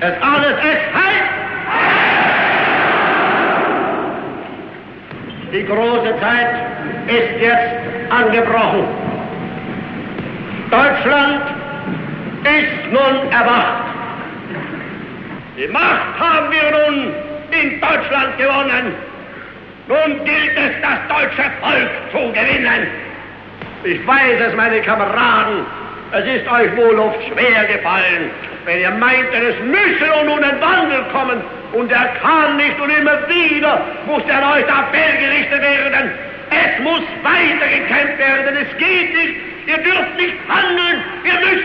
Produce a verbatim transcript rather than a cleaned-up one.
Es alles ist Heil! Die große Zeit ist jetzt angebrochen. Deutschland ist nun erwacht. Die Macht haben wir nun in Deutschland gewonnen. Nun gilt es, das deutsche Volk zu gewinnen. Ich weiß es, meine Kameraden, es ist euch wohl oft schwer gefallen, wenn ihr meintet, es müsse nun ein Wandel kommen, und er kann nicht, und immer wieder muss der neue Appell gerichtet werden. Es muss weitergekämpft werden, es geht nicht, ihr dürft nicht handeln, ihr müsst